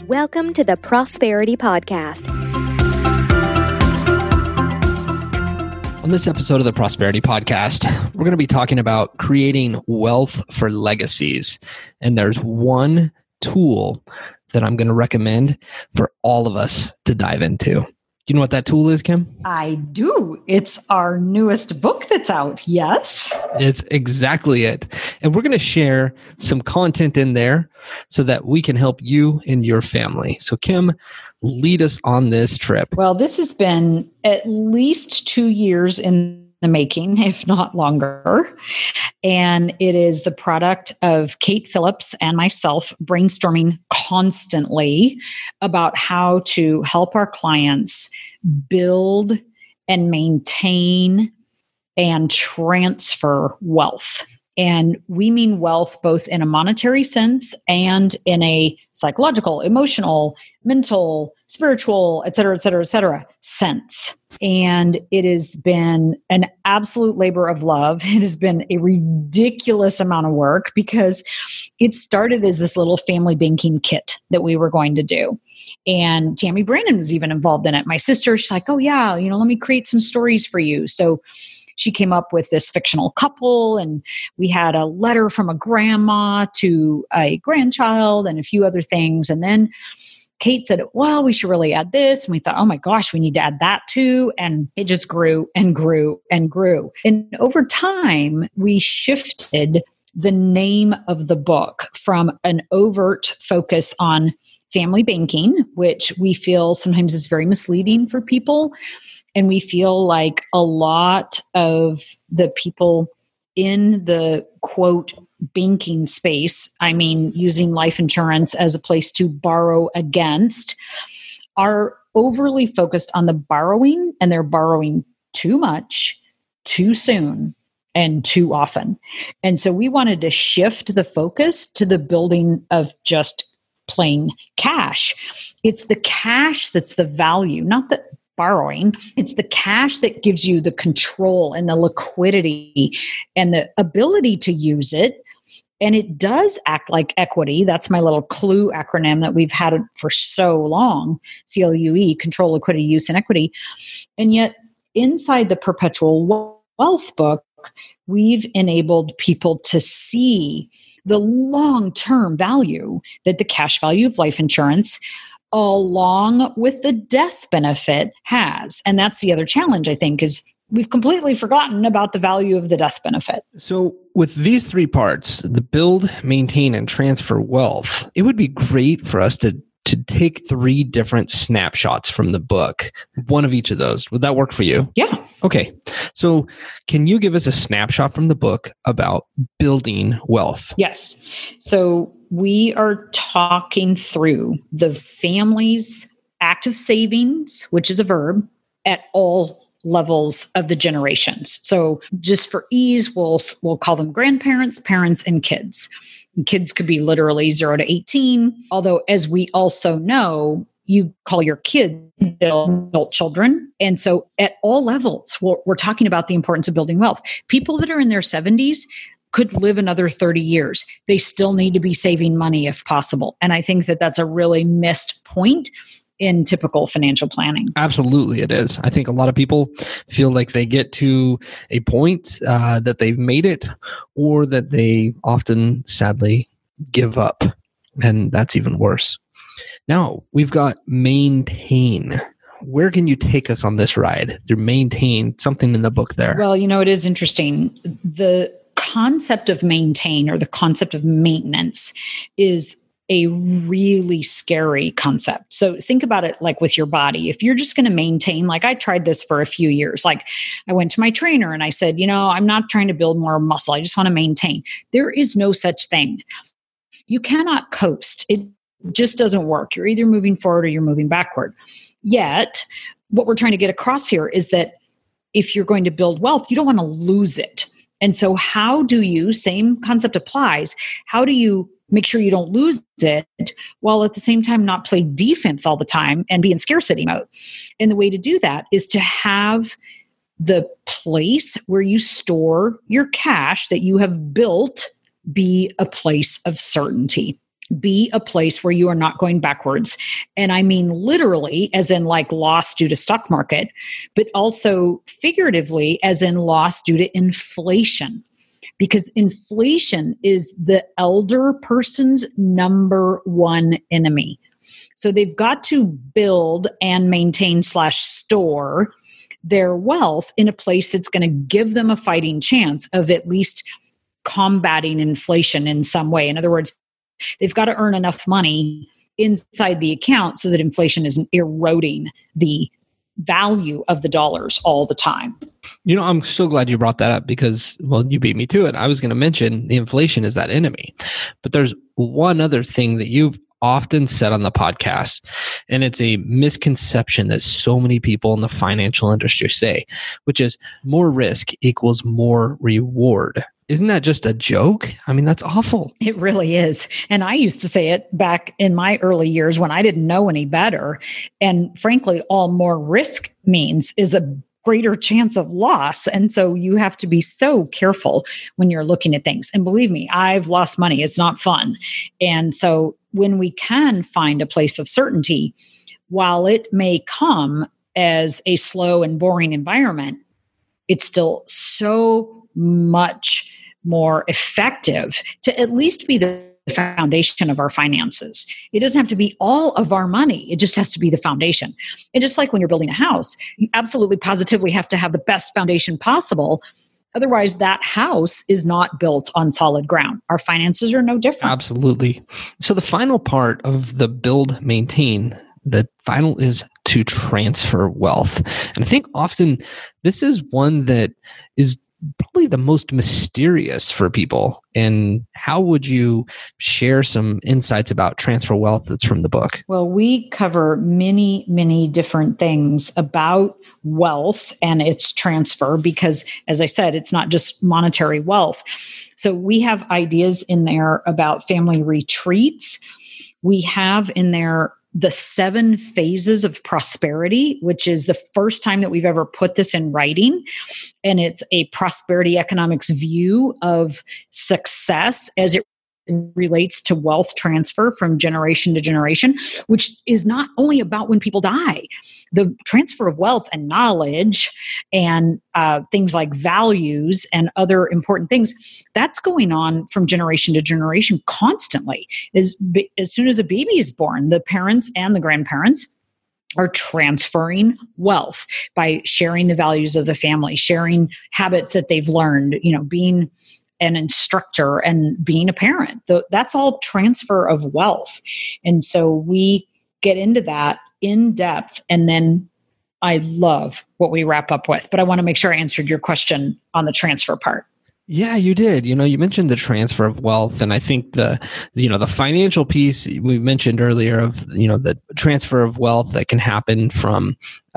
Welcome to the Prosperity Podcast. On this episode of the Prosperity Podcast, we're going to be talking about creating wealth for legacies. And there's one tool that I'm going to recommend for all of us to dive into. Do you know what that tool is, Kim? I do. It's our newest book that's out. Yes. It's exactly it. And we're going to share some content in there so that we can help you and your family. So Kim, lead us on this trip. Well, this has been at least 2 years in the making, if not longer. And it is the product of Kate Phillips and myself brainstorming constantly about how to help our clients build and maintain and transfer wealth. And we mean wealth both in a monetary sense and in a psychological, emotional, mental, spiritual, et cetera, sense. And it has been an absolute labor of love. It has been a ridiculous amount of work because it started as this little family banking kit that we were going to do. And Tammy Brandon was even involved in it. My sister, she's like, oh yeah, let me create some stories for you. So she came up with this fictional couple, and we had a letter from a grandma to a grandchild and a few other things. And then Kate said, well, we should really add this. And we thought, oh my gosh, we need to add that too. And it just grew and grew and grew. And over time, we shifted the name of the book from an overt focus on family banking, which we feel sometimes is very misleading for people. And we feel like a lot of the people in the quote banking space, I mean, using life insurance as a place to borrow against, are overly focused on the borrowing, and they're borrowing too much, too soon, and too often. And so we wanted to shift the focus to the building of just plain cash. It's the cash that's the value, not the borrowing. It's the cash that gives you the control and the liquidity and the ability to use it. And it does act like equity. That's my little CLUE acronym that we've had for so long, CLUE, control, liquidity, use, and equity. And yet inside the Perpetual Wealth book, we've enabled people to see the long-term value that the cash value of life insurance along with the death benefit has. And that's the other challenge, I think, is we've completely forgotten about the value of the death benefit. So with these three parts, the build, maintain, and transfer wealth, it would be great for us to take 3 different snapshots from the book, one of each of those. Would that work for you? Yeah. Okay. So can you give us a snapshot from the book about building wealth? Yes. So we are talking through the family's active savings, which is a verb, at all levels of the generations. So just for ease, we'll call them grandparents, parents, and kids. And kids could be literally 0 to 18. Although, as we also know, you call your kids adult children. And so at all levels, we're talking about the importance of building wealth. People that are in their 70s could live another 30 years. They still need to be saving money if possible. And I think that that's a really missed point in typical financial planning. Absolutely, it is. I think a lot of people feel like they get to a point that they've made it, or that they often, sadly, give up. And that's even worse. Now, we've got maintain. Where can you take us on this ride? Through maintain, something in the book there. Well, it is interesting. The concept of maintain, or the concept of maintenance, is a really scary concept. So think about it like with your body. If you're just going to maintain, like I tried this for a few years, like I went to my trainer and I said, I'm not trying to build more muscle. I just want to maintain. There is no such thing. You cannot coast. It just doesn't work. You're either moving forward or you're moving backward. Yet, what we're trying to get across here is that if you're going to build wealth, you don't want to lose it. And so how do you, same concept applies, how do you make sure you don't lose it while at the same time not play defense all the time and be in scarcity mode? And the way to do that is to have the place where you store your cash that you have built be a place of certainty. be a place where you are not going backwards. And I mean literally, as in like loss due to stock market, but also figuratively, as in loss due to inflation. Because inflation is the elder person's number one enemy. So they've got to build and maintain / store their wealth in a place that's going to give them a fighting chance of at least combating inflation in some way. In other words, they've got to earn enough money inside the account so that inflation isn't eroding the value of the dollars all the time. I'm so glad you brought that up because, well, you beat me to it. I was going to mention the inflation is that enemy. But there's one other thing that you've often said on the podcast, and it's a misconception that so many people in the financial industry say, which is more risk equals more reward. Isn't that just a joke? I mean, that's awful. It really is. And I used to say it back in my early years when I didn't know any better. And frankly, all more risk means is a greater chance of loss. And so you have to be so careful when you're looking at things. And believe me, I've lost money. It's not fun. And so when we can find a place of certainty, while it may come as a slow and boring environment, it's still so much more effective to at least be the foundation of our finances. It doesn't have to be all of our money. It just has to be the foundation. And just like when you're building a house, you absolutely positively have to have the best foundation possible. Otherwise, that house is not built on solid ground. Our finances are no different. Absolutely. So the final part of the build, maintain, the final is to transfer wealth. And I think often this is one that is probably the most mysterious for people. And how would you share some insights about transfer wealth that's from the book? Well, we cover many, many different things about wealth and its transfer because, as I said, it's not just monetary wealth. So we have ideas in there about family retreats. We have in there the 7 phases of prosperity, which is the first time that we've ever put this in writing. And it's a prosperity economics view of success as it relates to wealth transfer from generation to generation, which is not only about when people die. The transfer of wealth and knowledge and things like values and other important things, that's going on from generation to generation constantly. As soon as a baby is born, the parents and the grandparents are transferring wealth by sharing the values of the family, sharing habits that they've learned, being an instructor and being a parent. That's all transfer of wealth. And so we get into that in depth. And then I love what we wrap up with, but I want to make sure I answered your question on the transfer part. Yeah, you did. You mentioned the transfer of wealth, and I think the financial piece we mentioned earlier of, the transfer of wealth that can happen from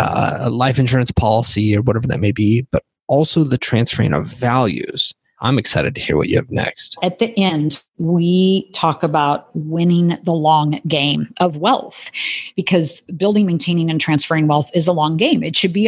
a life insurance policy or whatever that may be, but also the transferring of values. I'm excited to hear what you have next. At the end, we talk about winning the long game of wealth because building, maintaining, and transferring wealth is a long game. It should be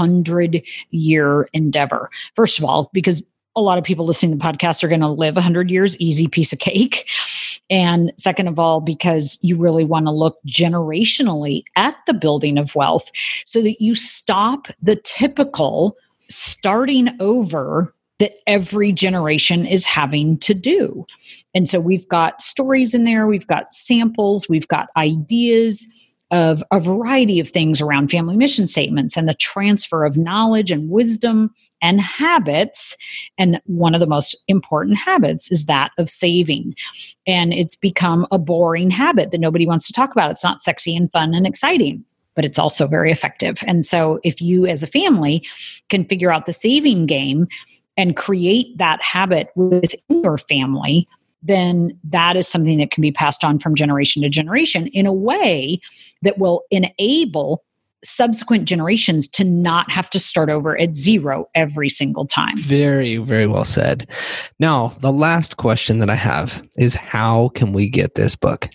100-year endeavor. First of all, because a lot of people listening to the podcast are going to live 100 years, easy piece of cake. And second of all, because you really want to look generationally at the building of wealth so that you stop the typical starting over that every generation is having to do. And so we've got stories in there, we've got samples, we've got ideas of a variety of things around family mission statements and the transfer of knowledge and wisdom and habits. And one of the most important habits is that of saving. And it's become a boring habit that nobody wants to talk about. It's not sexy and fun and exciting, but it's also very effective. And so if you as a family can figure out the saving game and create that habit within your family, then that is something that can be passed on from generation to generation in a way that will enable subsequent generations to not have to start over at zero every single time. Very, very well said. Now, the last question that I have is how can we get this book?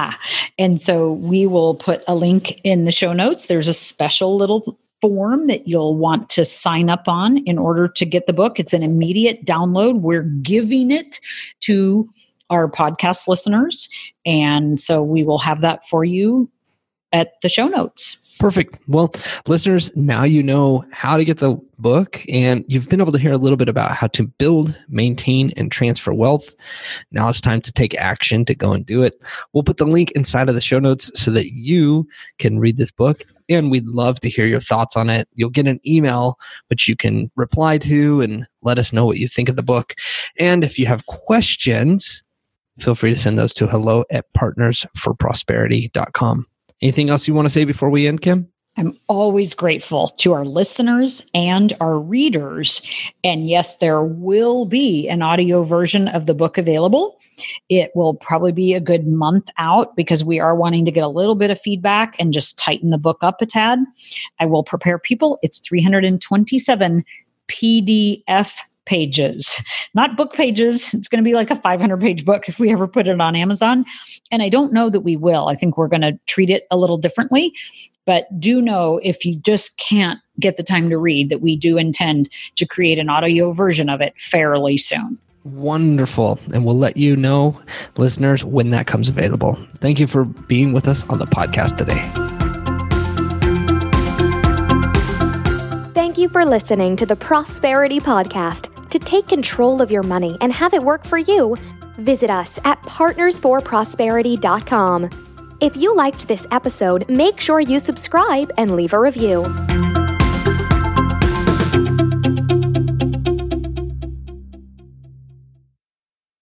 And so we will put a link in the show notes. There's a special little form that you'll want to sign up on in order to get the book. It's an immediate download. We're giving it to our podcast listeners. And so we will have that for you at the show notes. Perfect. Well, listeners, now you know how to get the book, and you've been able to hear a little bit about how to build, maintain, and transfer wealth. Now it's time to take action to go and do it. We'll put the link inside of the show notes so that you can read this book, and we'd love to hear your thoughts on it. You'll get an email, which you can reply to and let us know what you think of the book. And if you have questions, feel free to send those to hello@partnersforprosperity.com. Anything else you want to say before we end, Kim? I'm always grateful to our listeners and our readers. And yes, there will be an audio version of the book available. It will probably be a good month out because we are wanting to get a little bit of feedback and just tighten the book up a tad. I will prepare people. It's 327 PDF pages, not book pages. It's going to be like a 500-page book if we ever put it on Amazon. And I don't know that we will. I think we're going to treat it a little differently. But do know if you just can't get the time to read that we do intend to create an audio version of it fairly soon. Wonderful. And we'll let you know, listeners, when that comes available. Thank you for being with us on the podcast today. Thank you for listening to the Prosperity Podcast. To take control of your money and have it work for you, visit us at partnersforprosperity.com. If you liked this episode, make sure you subscribe and leave a review.